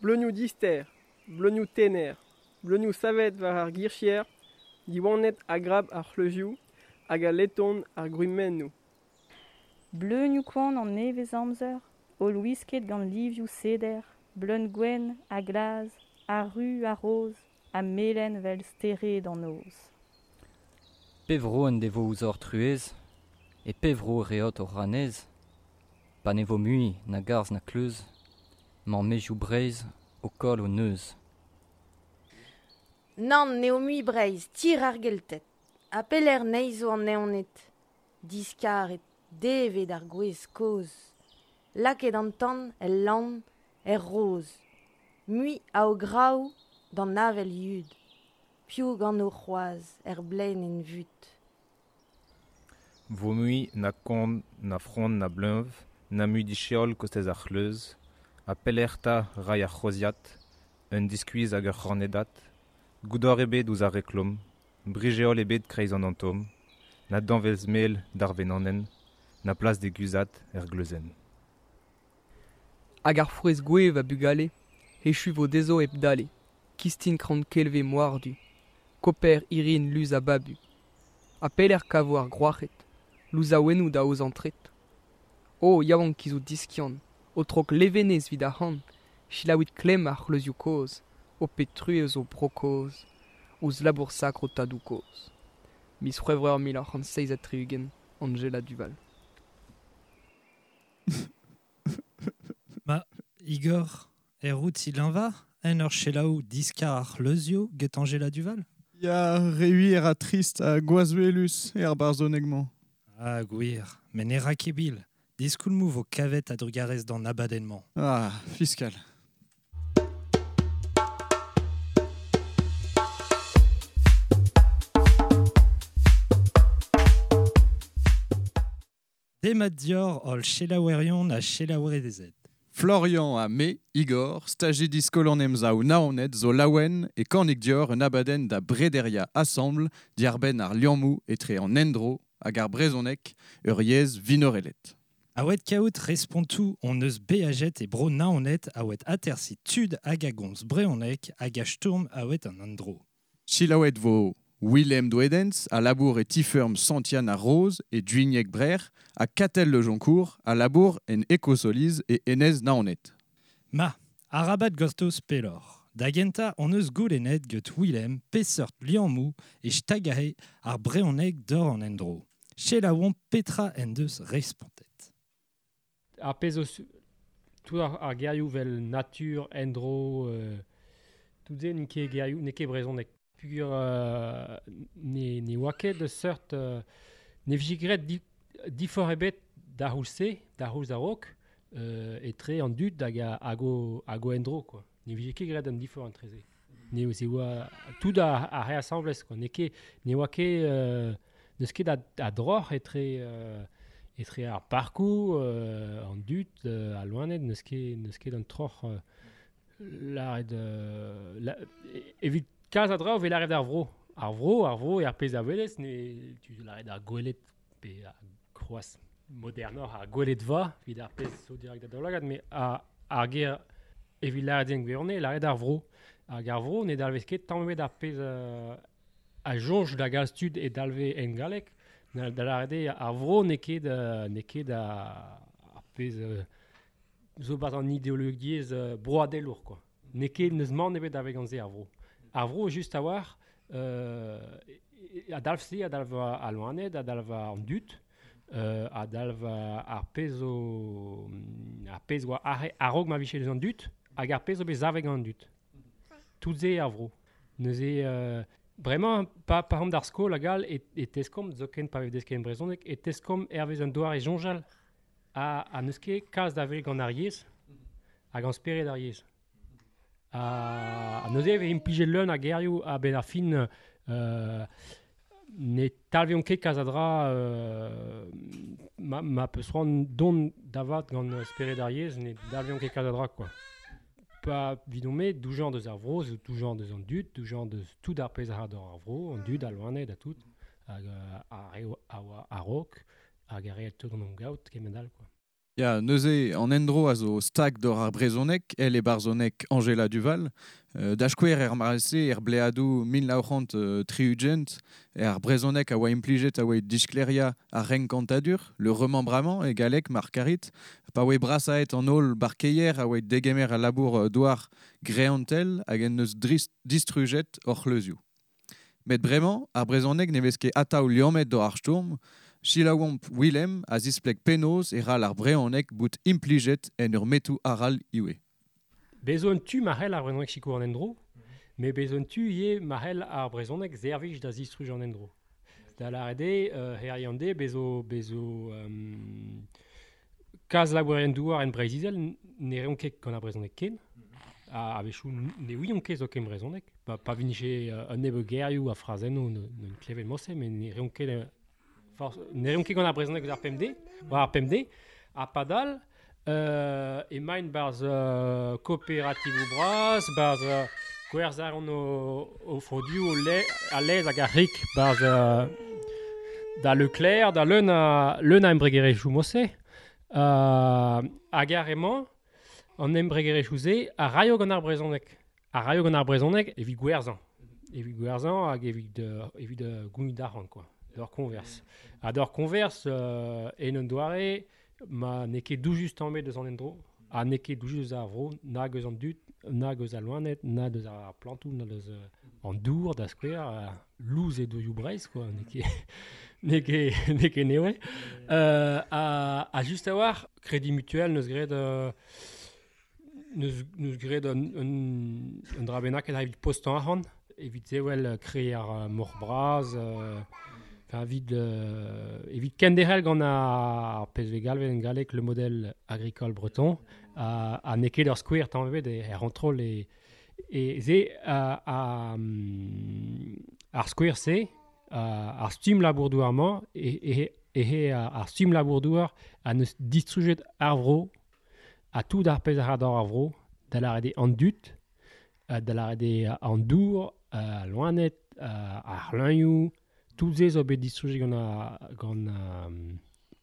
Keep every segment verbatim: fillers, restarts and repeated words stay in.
Bleugnoù dister, bleugnoù tener, bleugnoù savet war ar girchier, diwannet a grab ar c'hleuzioù, hag a leton ar grumennoù. Bleugnoù koan an nevez amzer, ol whisket gant livioù seder, bleun gwen a glaz, a ru a roz, a melen vel stere d'an noz. Pevro en devo ouzor truez, e pevro reot o ranez, pa ne vo mui na garz na kleuz, ma mejou breiz o kol o neuz. Nan neo mui breiz, tir ar geltet, a peller neizo an neonet, diskar et devet ar gwez koz, laket an tan el lan er roz, mui a o graou d'an avel yud, piou gant o c'hoaz er blein en vut. Vo mui na kont, na front, na bleunv, na mui di cheol kostez ar c'hleuz, a peller ta rai ar c'hoziat, un diskuiz hag ur c'hornedat, goudor ebet ouz ar reklom, brigeol ebet kreiz an antom, na danvez mel d'ar venanen, na plas de guzat er gleuzen. Hag ar frouez gouev a bugale, echu vo dezo ep dale, kistin krant kelve moardu, koper irin luz a babu. A peller kavo ar groachet, luz a wenou da oz antret. O, yaouan kizou diskian, o trok levenez vid a han, chilaouit klem ar c'hleuzioù koz, o petruez o brokoz, ouz labour sakr o tadou koz. Mis c'hwevrer mil ar c'hant seiz a triugen, Angela Duval. Ma, Igor, er out il en va, en ur chelaou diskar ar c'hleuzio get Angela Duval? Ya reuier a trist a goazuelus e ar barzonegman. Ah, gwir, men e ra kebil, diskoul mou vo kavet a drugarez d'an abadenman. Ah, fiskal. Demat dior ol chelaouerion na chelaouerezet. Florian a me, Igor, stagidis kolon emzaou naonet zo lawen e kannik dior un abaden da brederia assemble diarben ar liammou etre en endro hag ar brezonek ur yez vinorelet. Awet kaout respontou on eus beajet e bro naonet awet atersi tud hag a gomz breonek hag a stourm awet an andro. Chilaouet vo Willem Douedens a labour et tifurm Santian a Rose et Duignek Brer a Catel le Joncourt a labour en Ecosoliz et Enez naonet. Ma, arabat gostos pelor. Dagenta on eus goulenet get Willem, pesseurt liammou et stagahe ar breonek d'or an endro. Chelaouan petra en deus respontet. Ar pezos tout ar, ar gerioù vel natur, endro, euh, tout ze n'ike gerioù, n'ike brezonek. Pugur euh, ne, ne waket de seurt euh, ne vigret di, difor ebet da houlse, da houlz a rok, euh, etre an dud hag a ago, ago endro, quoi. Ne vigret an difor an treze. Ne oze oa tout a, a reassemblez, quoi. Ne, ke, ne waket euh, neus ket a, a dror etre, euh, etre ar parkou euh, an dud euh, a loanet, neus ket, neus ket an tror euh, la red euh, la, evit kaz a draoù vel a red ar vro. Ar vro, ar vro e ar pez a velez, ne tu la red ar gwelet pe a kroaz modernor ar gwelet va, vid ar pez so direct da daoulagad, me a, ar ger evit la red en gwerone, la red ar vro. Hag ar vro ne dalvez ket tamm ar pez a, a jonj da gaz tud e dalve en galek, na da la red ar vro ne ket, uh, ne ket a, ar pez uh, zo bat an ideologiez uh, broadelour, quoi. Ne ket neus man ebet avek an ze ar vro. Ar vro just a war, euh, a dalv se, a dalv a loanet, a dalv an dut, euh, a dalv ar pez o... ar pez oa a rog ma vichel an dut, hag ar pez o bez avek an dut. Tout ze ar vro. Neuze, euh, bremañ, pa, pa hom d'ar skol a gal, et, et teskom, zo ken pa vev desken brezonek, et teskom hervez an doar e jonjal, a, a neus ket kaz da veleg an ar yez, hag an speret ar yez. A neuze eve implije leun a gerioù a ben ar fin euh, ne talveon ket kazadra euh, ma, ma peus ran don davat gant speret ar yez, ne talveon ket kazadra, quoi. Pa vidon me, dou jan deus ar vro, dou jan deus an dut, dou jan deus tout ar pez ar ar vro, an dut, a loanet, a tout, hag a reo a rok, hag a reet tout an gaout ket medal, quoi. Ya neuze en endro a zo stag d'or ar brezonek, el e barzonek Angela Duval. Euh, Dachkwer er marse er bleadou mil neuf cent triugent, e ar brezonek a oa impliget a oa diskleria a renkantadur, le remembrament e galek markarit, pa oa brasaet an ol barkeier a oa degemer a labour douar greantel hag en eus distruget or chleuziou. Met bremañ, ar brezonek ne vez ket ataou liamet do ar stourm, Chilawomp Willem a zisplek penaos e ral ar breonek bout impliget en ur metou aral iwe. Bezon tu mahel ar brezonek chikou an endro, me bezon tu ye mahel ar brezonek zervij da zistruj an endro. Da la rede, uh, heriande, bezo, bezo um, kaz labourien douar en breizizel, ne reon ket gant ar brezonek ken, a avechou ne ouion ket zo ken brezonek, pa, pa vinje uh, un nebe gerioù a frazeno ne klevet mosse, men ne reon ket... Uh, ne reon ket gant ar brezonek ar P M D, war ar P M D, a padal, euh, e main barz uh, kooperativ ou braz, barz uh, gwerzar an o, o frodu o le, a lez hag a rik barz uh, da Leclerc, da leun a, leun a embregerezhou mosse, uh, hag ar emañ, an embregerezhou ze, a raio gant ar brezonek. A raio gant ar brezonek evit gwerzan. Evit gwerzan hag evit uh, evit uh, gounid arran, quoi. D'or converse. A d'or converse, euh, en un doare, ma neke dou just en met deus an endro, a neke dou just a vro, na geus an dut, na geus a loanet, na deus a plantou, na deus uh, an dour, da skwer, uh, louz e doioù breiz, quoi, neke, neke, neke newe. Euh, a, a just a war, kredi mutuel neus gred, uh, neus, neus gred un, un, un drabenak et a evit postan a c'han, evit zewel uh, kreer uh, mor braz, uh, Evit, euh, evit kenderel gant a pezve galvet en galek le modèle agricole breton a, a neket ur skouer tanvet e er antrol e, e ze a, a, um, ar skouer se a, ar stum labourdouarman e, e, e ar stum labourdouar a neus distrujet ar vro a tout ar pez ar ar vro da la rede an dut, da la rede an dour, a loanet, ar leñoù, tout ze zo bet distruje gant a, gant a, um,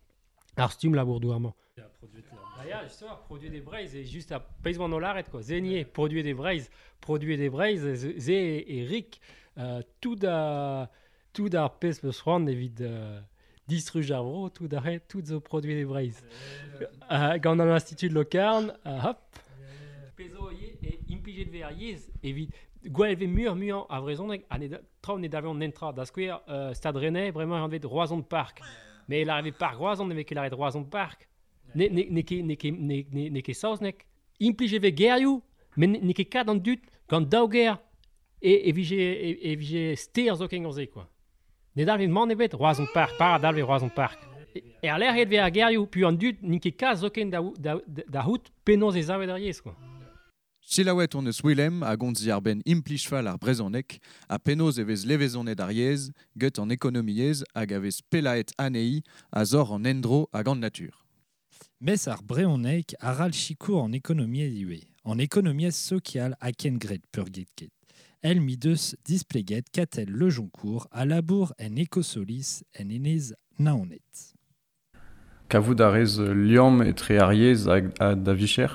ar stum labourdouarman. Ah ya, justement, produit des breiz, et juste à paysement no laret, quoi. Zenier, produit des breiz, produit des breiz, ze e rik, uh, tout da, tout da pez peus c'hoant evit uh, distruj ar vro, tout da ret, tout zo produit des breiz. Uh, gant an institut de Locarn, uh, hop, pezo ye, e implijet ver yez, evit, Gwelve mur muant a vrezonek a ne traoù ne davon nentra da skwer uh, Stad Rennais vraiment anvet Roazhon Park. Mais il arrive par Roazhon ne ket l'arrêt Roazhon Park. Ne ne ne ket ne ket ne ne ne ket saouznek implije ve gerioù mais ne ket kad an dut gant daouger et et vije et vije ster zo ken gorze quoi. Ne dalve man evet Roazhon Park par dalve Roazhon Park. Et a l'air et ve a gerioù puis an dut ne ket kad zo ken da da da hout penoz e zavet derriez quoi. Chilawet on eus Willem a gont zi ar ben implichfal ar brezonek, a penoz e vez levezonet ar yez, get an ekonomiez hag a vez pelaet anei a zor an endro hag an natur. Mes ar breonek a ral chikour an ekonomiez iwe, an ekonomiez social a ken gret purget ket. El mi deus displeget katel le joncourt a labour en ekosolis en enez naonet. Kavout a rez liam et tre ar yez hag a da vicher?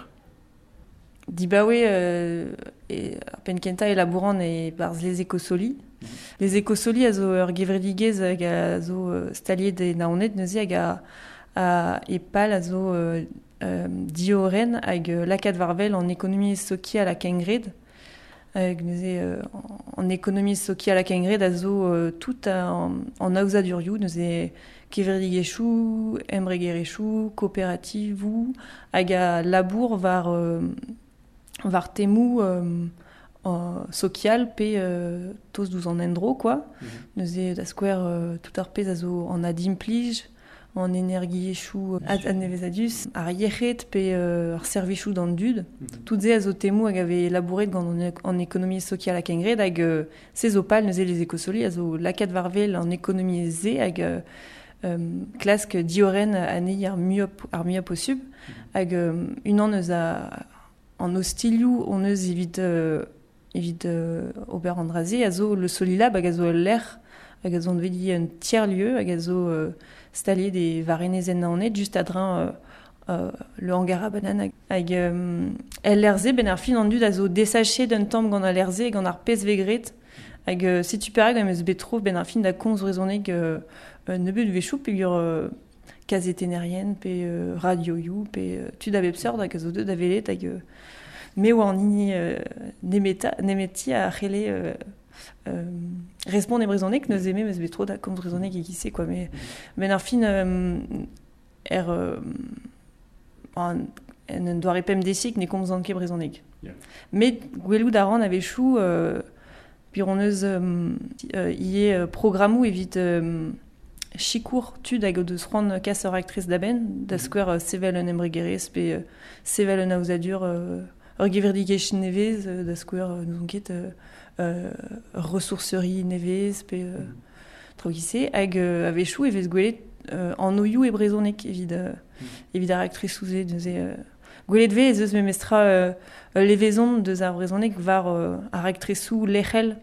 Dibawe, euh, e, penkenta elaboran e barz les écosoli. Mm-hmm. Les écosoli a zo ur gevredigez hag a zo uh, staliet de naonet neuze hag a, a e pal a zo uh, uh, dioren hag uh, lakad varvel an ekonomie social a kengred. Hag neuze uh, an ekonomie social a kengred a zo uh, tout an, an aouzadurioù neuze gevredigezhou, embregerezhou, kooperativou hag a labour var... Uh, var temou euh, uh, social pe euh, tos douz an endro, quoi. Mm-hmm. Neuze da skwer euh, tout ar pez a zo an adimplij, an energiezhou ad, ad nevezadus, ar yechet pe euh, ar servichou d'an dud. Mm-hmm. Tout ze a zo temou hag ave labouret gant an, an ekonomie social a kengred hag euh, se zo pal neuze les ekosoli a zo lakad varvel an ekonomie ze hag euh, um, klask dioren anei ar muop, ar muop o sub hag euh, unan eus a en hostiliou, on eus evit, euh, evit euh, ober an draze, a zo le solilab hag a zo l'air, hag a zo an vedi un tiers-lieu, hag a zo euh, staliet de varenezen naonet, just adrin euh, euh, le hangar à banane hag euh, el lerze ben ar fin an dud a zo desachet d'un tamm gant a lerze gant ar pez vegret hag euh, setu perag am eus bet trov ben ar fin da komz rezoneg euh, euh, nebet vechou pegur euh, kazetennerien pe euh, radio you pe euh, tud a bepseur da gazo deud a velet hag euh, me oa an ini euh, nemeta nemeti a rele euh, euh, respond e brezhonek neus eme meus bet tro da komz rezoneg e kise quoi mais ben ar fin euh, er euh, en en doare pem desik ne komz an ket brezhonek yeah. Mais gwelou da ran a vechou euh, pir on eus euh, euh, ie euh, programmou evit euh, chikour tud hag o deus c'hoant kas ur aktriz da ben da skwer euh, sevel un embregerez pe euh, sevel un aouzadur euh, ur geverdigech nevez euh, da skwer euh, nous ket euh, euh, ressourcerie nevez pe euh, traoù kise hag euh, a vechou evez gwelet euh, an oioù e brezhonek evit euh, evit ar aktriz souze neuze euh, gwelet ve ez eus memestra euh, levezon deus ar brezhonek var euh, ar aktrizou lechel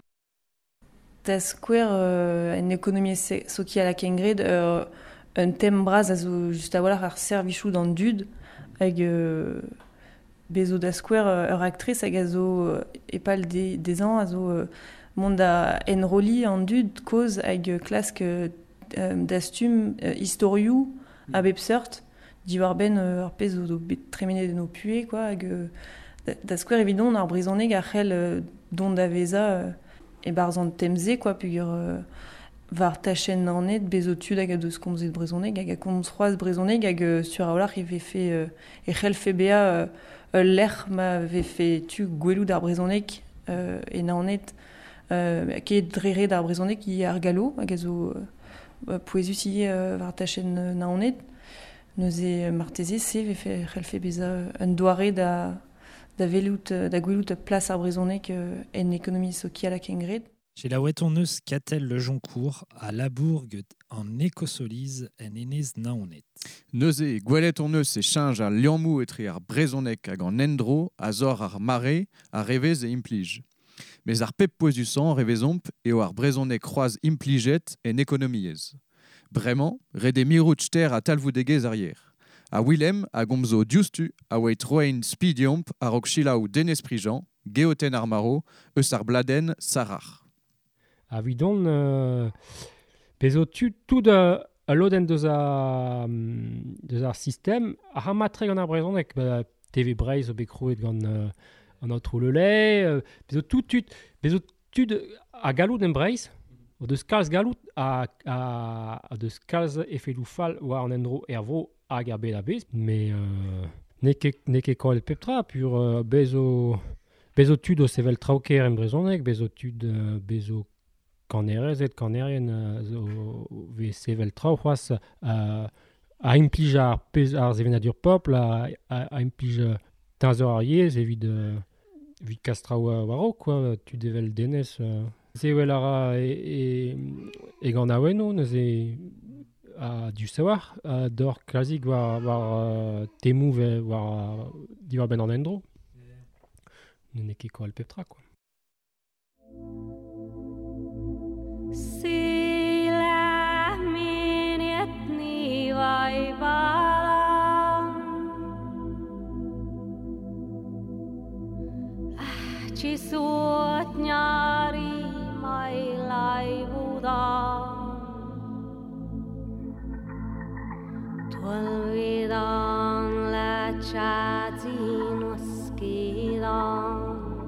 da skwer euh, en ekonomie soki a la kengred euh, un tem braz a zo just a walar ar servichou d'an dud hag euh, bezo da skwer euh, ur aktriz hag a zo euh, epal de, des an a zo euh, mont da enroli an dud koz hag euh, klask euh, dastum euh, historiou a bepseurt diwar ben euh, ar pez o bet tremene den o pue quoi hag euh, da, da skwer evidon ar brezhonek ar c'hell euh, don da veza euh, e barzan temze quoi pugur euh, var tachen nanet bezotud hag a deus komzet brezhonek hag a komz c'hoaz brezhonek hag euh, sur aolar e ve fe euh, e c'hell fe bea euh, euh, l'er ma ve fe tu gwelou d'ar brezhonek euh, e nanet euh, ket drere d'ar brezhonek i ar galo hag a zo euh, pouezus i euh, var tachen nanet neuze marteze se ve fe c'hell fe beza un doare da da velout da gwelout place ar brezhonek euh, en ekonomie soki a la kengred. Chez la ouet on eus katel le joncourt à Labourg en écosolize en enez naonet. Neuze gwelet on eus e change ar liammou etre ar brezhonek hag an endro a zor ar mare a revez e implij. Mais ar pep poezusan revezomp eo ar brezhonek c'hoaz implijet en ekonomiez. Bremañ, red e mirout ster a talvoudegez arrière. A Willem a gomzo diustu a oeit roein spidiomp a rok chilaou denesprijan, geoten ar maro, eus ar bladen sarar. A vidon, euh, pezo tu tout a, a loden deus a, deus ar system, a ramatreg an ar brezhonek, ba, T V Breiz o bekroet gant euh, an outro le lait, euh, pezo tout tud, pezo tud a galout en Breiz, o deus kalz galout a, a, a deus kalz efelou fall war an endro ervro hag ar bet a bez, mais euh, ne ket ne ket kolet peptra, pur euh, bezo bezo tud o sevel traoker en brezhonek, bezo tud euh, bezo kanerezet kanerien euh, zo ve sevel trao c'hoaz euh, a implij ar pez ar zevenadur popl a, a, a implij teñzeur ar yez evit euh, evit kastrao a waro quoi, tud evel denez euh. Se wel ara e, e, e gant a weno neuze a du savoir a dor klasik war, war uh, temou ve war uh, diwar ben an endro. Yeah. Ne ket koal peptra quoi. Si la miniet ni vai balan ci suot nyari mai lai vudan tuol vidan la chazin uskidan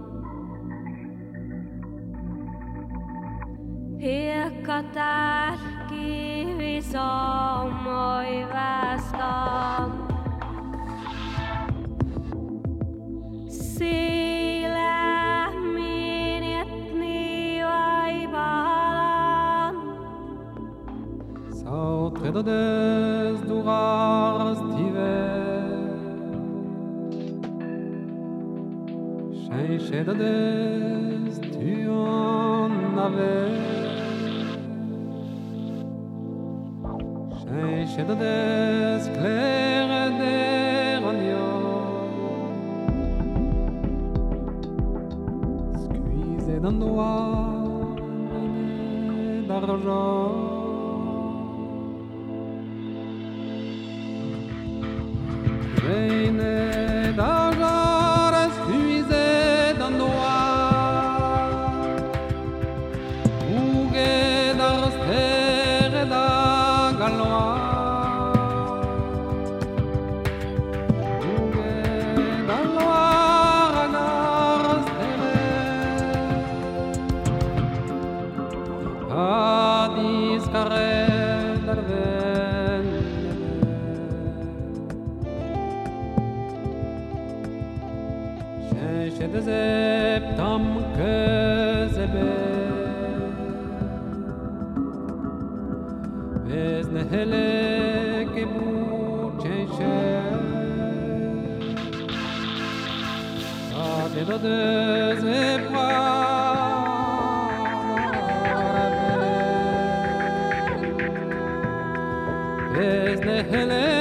Pirkatar kivisom oi vastan Sila miniet ni vai balan Sautredades durars diver Sheinshedades tuon naver Sheinshedades klerader an yon Squeezed an noir d'argent Reine d'argent puisée dans noir Ougue d'arster et d'agalois Septam que zebe Bez nehele ke bucheche Ade do de zepa Bez nehele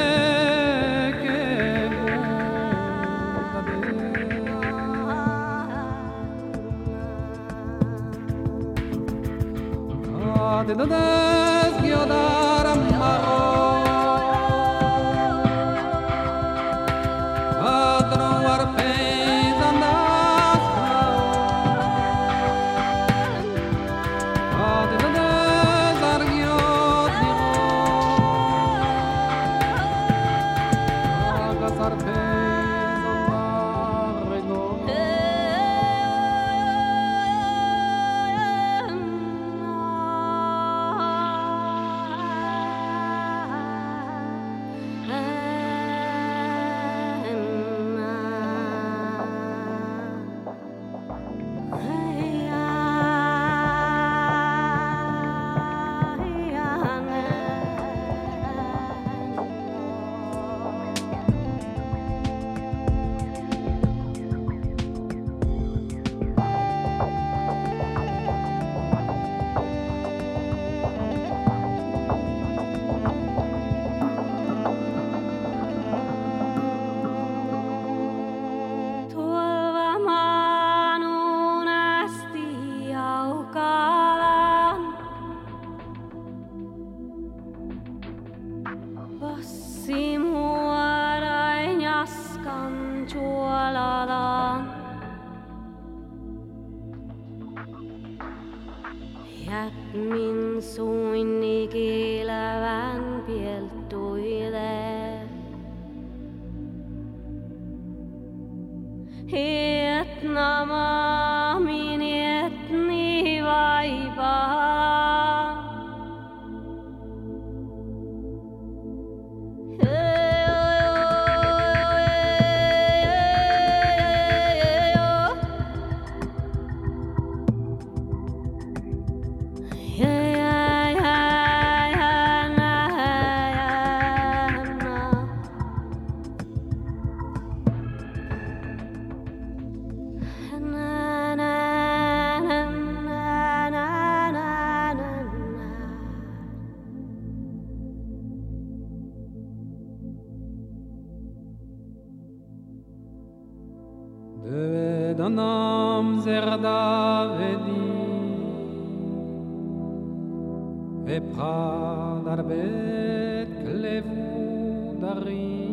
de des giodar amaro adro war peisandas ade de des argiot diro agasar peisandas rego min son i gelavan bjeltuile. Etnama min etni vaiba. Danam zerdavedi e pradarbet klevu dari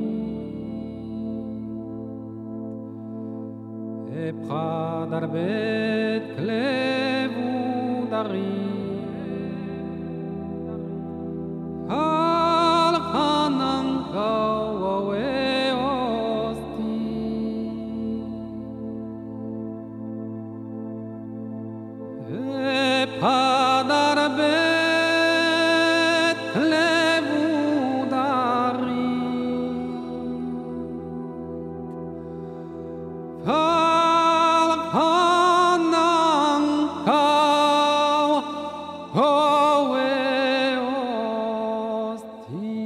e pradarbet klevu dari al khanan kawe Padarbet klevu dari Falkanan kau howe osti.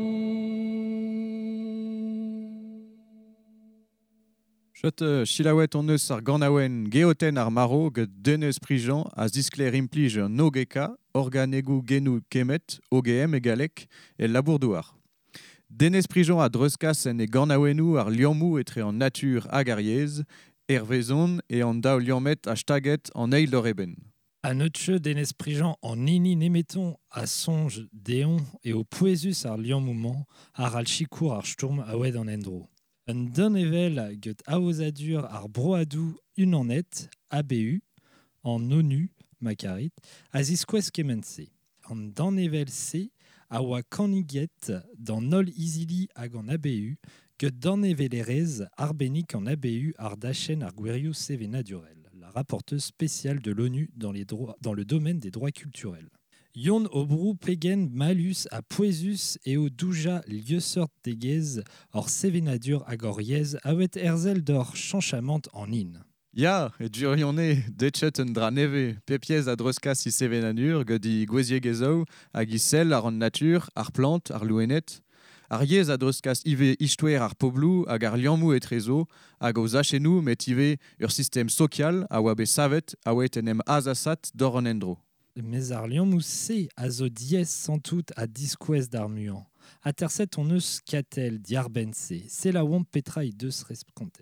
Chot silawet on eus ar ganawen geoten ar maro get denez prijan a ziskler implij un ogeka, organegu genu kemet, O G M e galek, e labourdouar. Denez prijan a dreuskas en e ganawenou ar liammou etre en natur hag ar yez, hervezon e an daou liammet a staget an eil d'or eben. A neutche denez prijan en nini nemeton a sonj deon e o poezus ar liammouman ar al chikour ar sturm a wed an endro. Un donevel get aosadur ar broadou unanet, A B U, en ONU, Macarit, azisquez kemense. En donevel C, awa kaniget, dans nol isili hag en A B U, get donevelerez, arbenik en A B U, ar dachen ar guerio sevenadurel, la rapporteuse spéciale de l'ONU dans, les droits, dans le domaine des droits culturels. Yon obrou pegen malus a poesus et o douja lieusort degez or sevenadur agoriez awet erzel d'or chanchamant en in. Ya, et durione, dechet un dra neve, pepiez a dreska si sevenanur, gedi gwezie gezo, hag isel ar an natur, ar plant, ar louenet, ar yez a dreskas ive istouer ar poblou, hag ar liammou et trezo, hag o zachenou met ive ur système social, a oa be savet, a oet enem azasat d'or an endro. Mais ar liammou se a zo diez sans tout a disquez d'ar muant. A terset on eus katel diarben se, se la oant petra i deus respontet.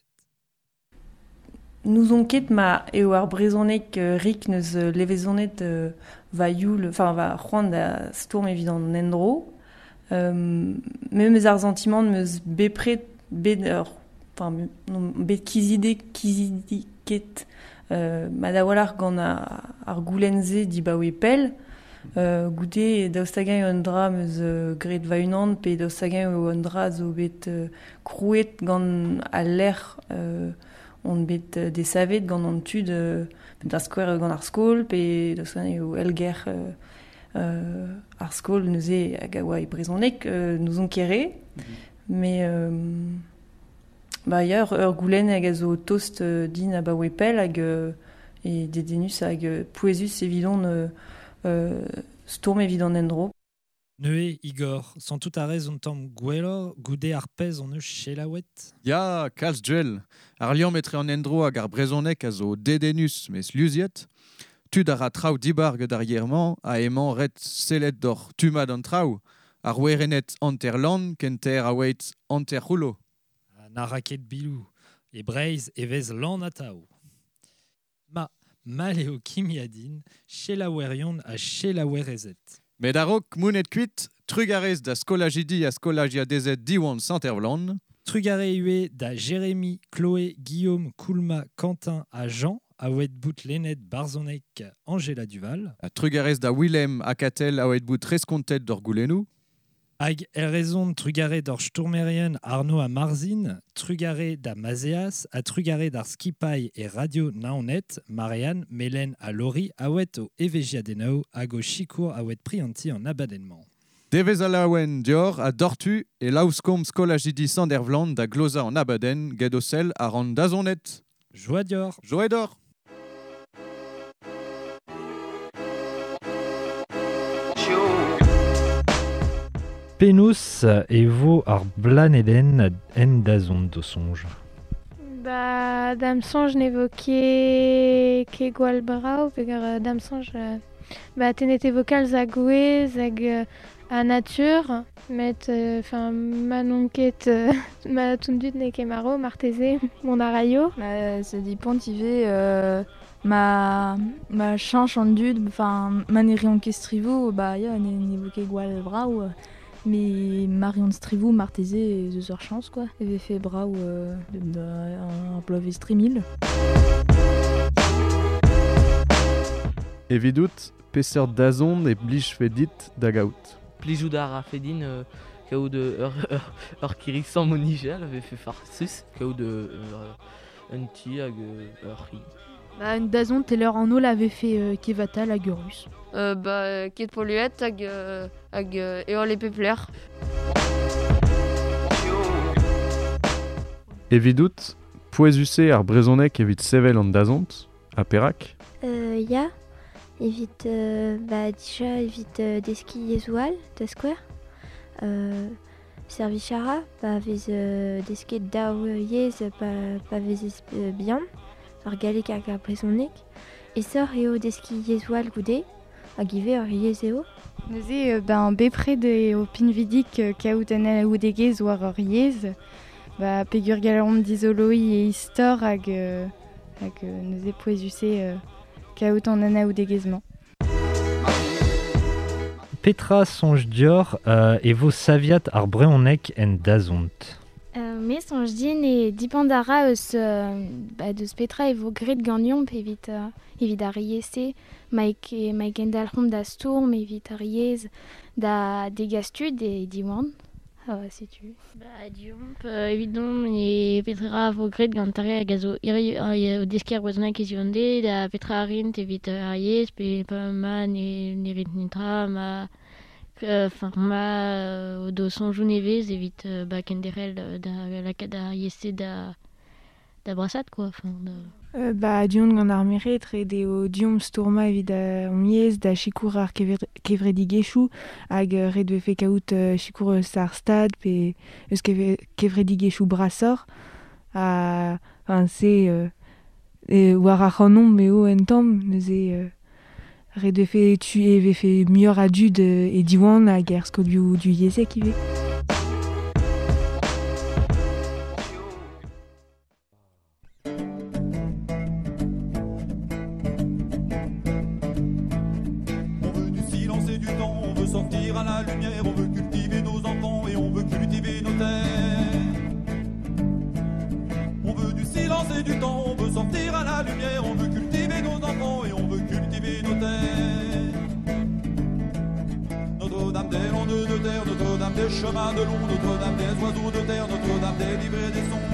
Nous on ket ma eo ar brezonek euh, rik neus euh, levezonet euh, va youl, enfin va c'hoant da stourm evidant nendro. Euh, me meus ar sentiment meus bepret, bet, enfin, bet kizide, kizide ket, euh, ma da walar gant ar, ar goulenze di baoe pel, euh, goude daoustagay un dra meus euh, gret va unant, pe daoustagay un dra zo bet euh, krouet gant a l'air, euh, on bet euh, des savet gant an tud euh, da skwer gant ar skol, pe daoustagay o elger euh, euh, ar skol neuze hag a oa e brezonek euh, nous on kere, mm-hmm. mais euh, ba ya ur goulen hag a zo toast euh, din a baoe pel hag euh, e dedenus hag euh, poezus evidon euh, euh, stourm evidon endro. Neue, Igor, sans tout a raison tam gwellor, goude ar pez on eus chelawet. Ya, kalz djel. Ar liam etre an endro hag ar brezonek a zo dedenus mes luziet. Tud ar a trao dibarg d'arrierman a emañ ret selet d'or tumad an trao. Ar werenet anterland kenter a weit anterhulo. Na raket bilou, e breiz e vez lan a tao. Ma, maleo kimiadin, chelawerion a chelawerezet. Met a-raok mounet kuit, trugarez da skolajidi a skolajiadezet diwan Santervlan. Trugare ue da Jérémy, Chloé, Guillaume, Koulma, Quentin a Jean, a oet bout Lenet, Barzonek, Angela Duval. A trugarez da Willem a katel a oet bout reskontet d'or goulenou. Hag el rezon trugare d'or Sturmerien Arnaud a Marzin, trugare da Mazeas, a trugare d'ar Skipai et Radio Naonet, Marianne, Mélène a Lori, a oet o evegiadenao, hag o chikour a oet prianti en abadennement. Devez a laouen dior a dortu e laouskom skolajidi Sandervlan da glosa en abaden gedosel a ran dazonet. Joa dior. Joe d'or. Penous e vo ar blaneden en dazont do sonj. Ba, dam sonj nevo ket ke gwal brao, pegar dam sonj uh, ba tenet evo kalz a gwez hag uh, a natur, met enfin uh, ma non ket uh, ma tundut ne ket maro, marteze, mon araio. Bah, ça dépend tive euh, ma ma chanch en dud, enfin ma nerion ket strivo, bah ya ne nevo ket gwal brao. Uh. Mais Marion Strivou, Martézé, deux heures chance quoi. Elle avait fait bras ou euh, un blove streamil. Evidout, peseur dazon et blich fedit d'agaout. Plijou d'ara fedin, euh, kao de ur, ur, ur kiri sans monigel, avait fait farsus, kao de un ti hag ur ri. Bah, une dazon, Taylor en eau l'avait fait euh, Kevata, la Gurus. Euh, bah, Kate Poluette, hag, euh, hag euh, Eor les Pepler. Evidout, poesusé ar brezonek evit sevel an dazont, a perak. Euh, ya, evit, euh, bah, déjà, evit euh, deski yezual, da square. Euh, servichara, bah, vez euh, deski daou yez, bah, bah, vez euh, bien. Ar galek hag ar brezonek. E sor eo deski yezual goude, hag ive ar yezeo. Neuze, ben, bepred eo pinvidik kaout an aoudegez war ar yez, ba, pegur galeron dizoloi e istor hag, hag neuze poezuse kaout an aoudegezman. Petra sonj dior euh, e vo saviat ar breonek en dazont. Euh, mais sonj din e dipandara eus euh, bah, deus petra evo grit gagnon evit uh, evit ar iese maik e maik endalc'hom da stourm evit ar iez da degastud e diwan. Ah, si tu. Bah, diomp, euh, évidemment, et petra vo gret gant ar hag a zo iri o desker brezhoneg ez yonde, da petra rint evit ar iez, pe pa ma ne, ne rint nintra, ma enfin euh, ma euh, o do sonjoù nevez evit euh, ba kenderel da laka da iese da da brasad quoi, enfin da... Euh, ba dion gant ar meret re de o diom stourma evit da miez da chikour ar kevredigezhioù hag euh, re dve fe kaout euh, chikour eus ar stad pe eus kevredigezhioù brasor a enfin se euh, e, war ar c'hanom meo en tamm neuze euh, re dve fe tu eve fe muioc'h a dud euh, e diwan hag er skolioù du yezek ive. Sortir à la lumière, on veut cultiver nos enfants et on veut cultiver nos terres. On veut du silence et du temps, on veut sortir à la lumière, on veut cultiver nos enfants et on veut cultiver nos terres. Notre-Dame des landes de terre, Notre-Dame des chemins de long, Notre-Dame des oiseaux de terre, Notre-Dame des livres et des sons.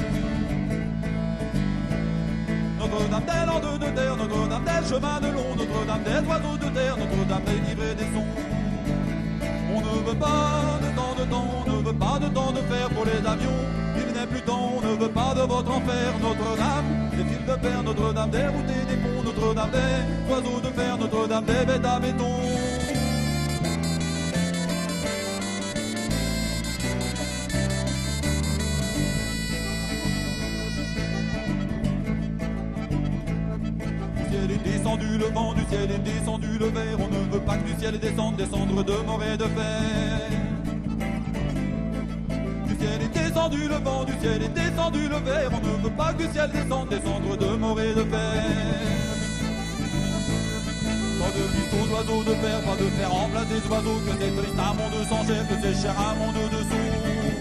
Notre-Dame des landes de terre, Notre-Dame des chemins de long, Notre-Dame des oiseaux de terre, Notre-Dame des livres et des sons. On ne veut pas de temps de temps, on ne veut pas de temps de fer pour les avions. Il n'est plus temps, on ne veut pas de votre enfer. Notre-Dame, des fils de fer, Notre-Dame des routes et des ponts, Notre-Dame des oiseaux de fer, Notre-Dame des bêtes à béton. Du ciel est descendu le vent, du ciel est descendu le verre. On ne veut pas que du ciel descende des cendres de mort et de fer. Du ciel est descendu le vent, du ciel est descendu le verre. On ne veut pas que du ciel descende des cendres de mort et de fer. Pas de piste aux oiseaux de fer, pas de fer en place des oiseaux. Que c'est triste un monde sans chair, que c'est cher un monde de sous.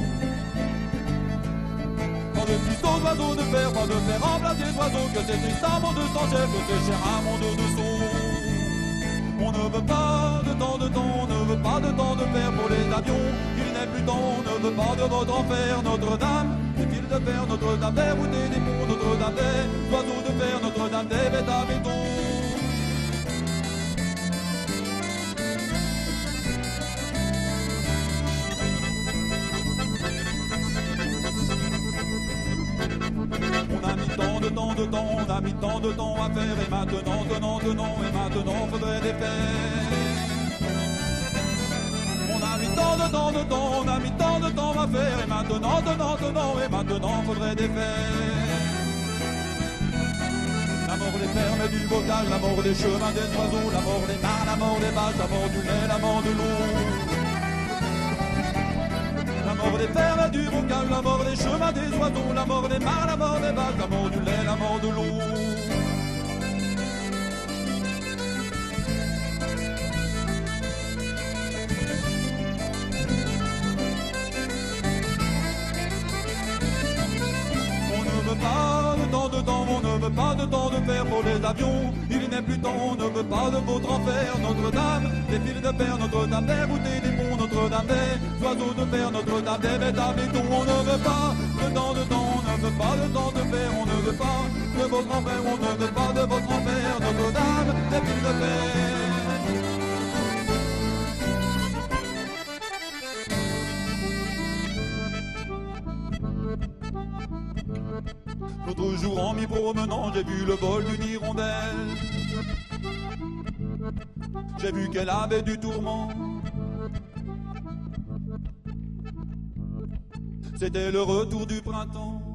Pas de piste aux oiseaux de fer, pas de fer en place des oiseaux. Que c'est triste un monde sans chair, que c'est cher un monde de sous. On ne veut pas de temps de temps, on ne veut pas de temps de fer pour les avions. Il n'est plus temps, on ne veut pas de votre enfer. Notre-Dame, des fils de fer, Notre-Dame des routes et des ponts, Notre-Dame des oiseaux de fer, Notre-Dame des bêtes à béton. On a mis tant de temps de temps, on a mis tant de temps à faire. Et maintenant, tenant, tenant, et maintenant faudrait des faire. On a mis tant de temps de temps, on a mis tant de temps à faire. Et maintenant, tenant, tenant, et maintenant faudrait des faire. La mort des fermes et du bocal, la mort des chemins des oiseaux, la mort des mares, la mort des vaches, la mort du lait, la mort de l'eau. La mort des fermes et du bocal, la mort des chemins des oiseaux, la mort des mares, la mort des vaches, la mort du lait, la mort de l'eau. On ne veut pas de temps de temps, on ne veut pas de temps de fer pour les avions. Il n'est plus temps, on ne veut pas de votre enfer. Notre-Dame, des fils de fer, Notre-Dame des routes et des ponts, Notre-Dame des oiseaux de fer, Notre-Dame des bêtes à béton. On ne veut pas de temps de temps, on ne veut pas de temps de fer. On ne veut pas de votre enfer, on ne veut pas de votre enfer. Notre-Dame, des fils de fer. L'autre jour en m'y promenant, j'ai vu le vol d'une hirondelle. J'ai vu qu'elle avait du tourment. C'était le retour du printemps.